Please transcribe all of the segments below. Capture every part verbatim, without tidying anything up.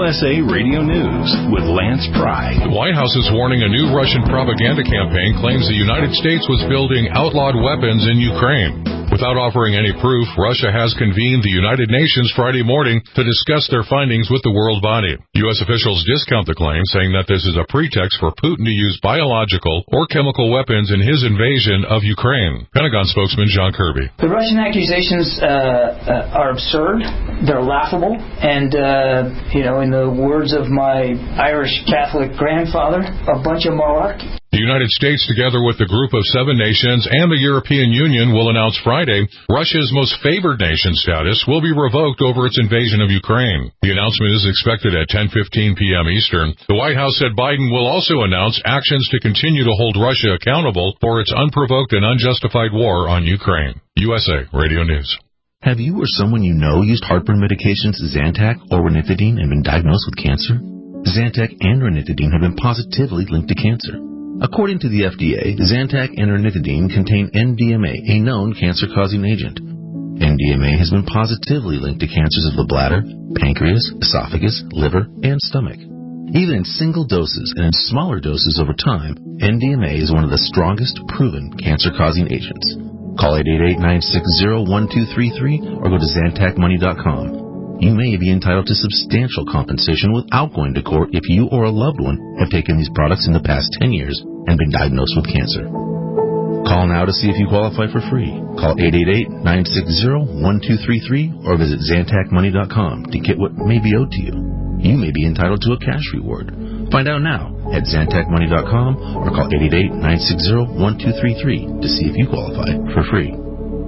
S A Radio News with Lance Pry. The White House is warning a new Russian propaganda campaign claims the United States was building outlawed weapons in Ukraine. Without offering any proof, Russia has convened the United Nations Friday morning to discuss their findings with the world body. U S officials discount the claim, saying that this is a pretext for Putin to use biological or chemical weapons in his invasion of Ukraine. Pentagon spokesman John Kirby. The Russian accusations uh, uh, are absurd. They're laughable. And, uh, you know, in the words of my Irish Catholic grandfather, a bunch of malarkey. The United States, together with the group of seven nations and the European Union, will announce Friday Russia's most favored nation status will be revoked over its invasion of Ukraine. The announcement is expected at ten fifteen p.m. Eastern. The White House said Biden will also announce actions to continue to hold Russia accountable for its unprovoked and unjustified war on Ukraine. U S A Radio News. Have you or someone you know used heartburn medications Zantac or ranitidine and been diagnosed with cancer? Zantac and ranitidine have been positively linked to cancer. According to the F D A, Zantac and ranitidine contain N D M A, a known cancer-causing agent. N D M A has been positively linked to cancers of the bladder, pancreas, esophagus, liver, and stomach. Even in single doses and in smaller doses over time, N D M A is one of the strongest proven cancer-causing agents. Call eight eight eight, nine six zero, one two three three or go to Zantac Money dot com. You may be entitled to substantial compensation without going to court if you or a loved one have taken these products in the past ten years and been diagnosed with cancer. Call now to see if you qualify for free. Call eight eight eight, nine six zero, one two three three or visit Zantac Money dot com to get what may be owed to you. You may be entitled to a cash reward. Find out now at Zantac Money dot com or call eight eight eight, nine six zero, one two three three to see if you qualify for free.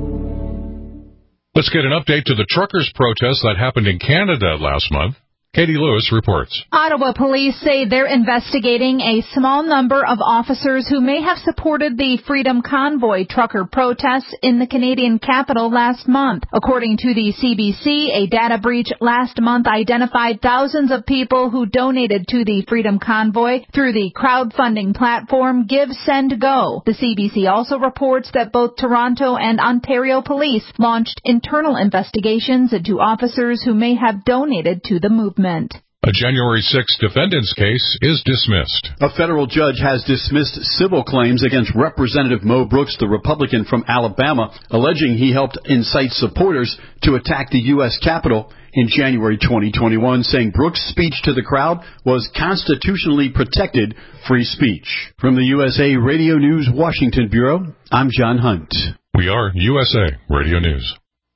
Let's get an update to the truckers' protest that happened in Canada last month. Katie Lewis reports. Ottawa police say they're investigating a small number of officers who may have supported the Freedom Convoy trucker protests in the Canadian capital last month. According to the C B C, a data breach last month identified thousands of people who donated to the Freedom Convoy through the crowdfunding platform Give, Send, Go. The C B C also reports that both Toronto and Ontario police launched internal investigations into officers who may have donated to the movement. A January sixth defendant's case is dismissed. A federal judge has dismissed civil claims against Representative Mo Brooks, the Republican from Alabama, alleging he helped incite supporters to attack the U S Capitol in January twenty twenty-one, saying Brooks' speech to the crowd was constitutionally protected free speech. From the U S A Radio News Washington Bureau, I'm John Hunt. We are U S A Radio News.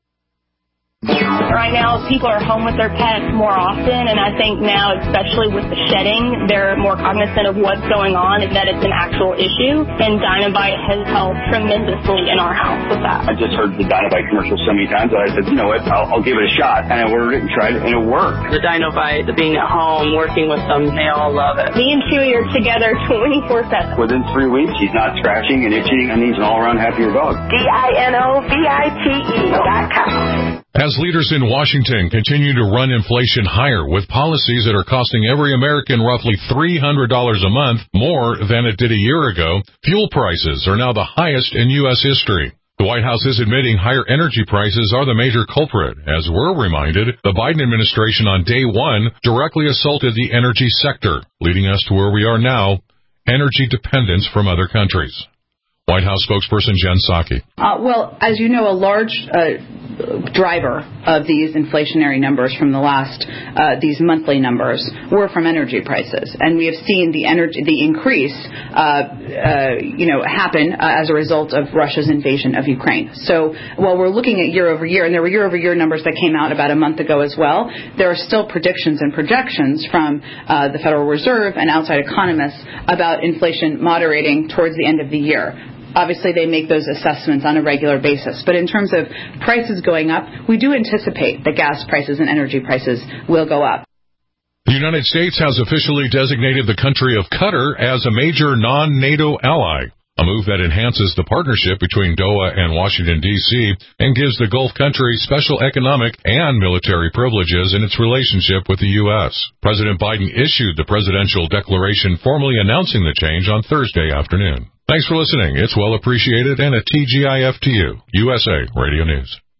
Right now, people are home with their pets more often, and I think now, especially with the shedding, they're more cognizant of what's going on and that it's an actual issue, and Dinovite has helped tremendously in our house with that. I just heard the Dinovite commercial so many times that I said, you know what, I'll, I'll give it a shot, and I ordered it and tried it, and it worked. The Dinovite, the being at home, working with them, they all love it. Me and Chewy are together twenty-four seven. Within three weeks, he's not scratching and itching, and he's an all-around happier dog. D I N O V I T E dot com. As leaders in Washington continue to run inflation higher with policies that are costing every American roughly three hundred dollars a month more than it did a year ago, fuel prices are now the highest in U S history. The White House is admitting higher energy prices are the major culprit. As we're reminded, the Biden administration on day one directly assaulted the energy sector, leading us to where we are now, energy dependence from other countries. White House spokesperson Jen Psaki. Uh, well, as you know, a large uh, driver of these inflationary numbers from the last, uh, these monthly numbers, were from energy prices. And we have seen the energy, the increase, uh, uh, you know, happen uh, as a result of Russia's invasion of Ukraine. So while we're looking at year over year, and there were year over year numbers that came out about a month ago as well, there are still predictions and projections from uh, the Federal Reserve and outside economists about inflation moderating towards the end of the year. Obviously, they make those assessments on a regular basis. But in terms of prices going up, we do anticipate that gas prices and energy prices will go up. The United States has officially designated the country of Qatar as a major non-NATO ally, a move that enhances the partnership between Doha and Washington, D C, and gives the Gulf country special economic and military privileges in its relationship with the U S. President Biden issued the presidential declaration formally announcing the change on Thursday afternoon. Thanks for listening. It's well appreciated and a T G I F to you, U S A Radio News.